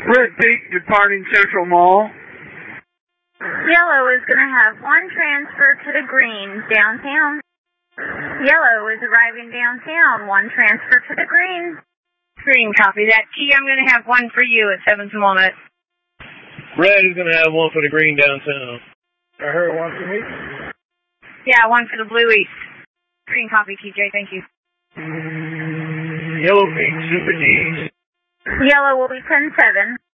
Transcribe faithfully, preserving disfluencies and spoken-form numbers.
Red Peak departing Central Mall. Yellow is going to have one transfer to the green downtown. Yellow is arriving downtown, one transfer to the green. Green, copy that. Key, I'm going to have one for you at seventh and Walnut. Red is going to have one for the green downtown. I heard one for me. Yeah, one for the blue east. Green, copy, T J, thank you. Mm, yellow Peak, Super D. Yellow will be ten seven.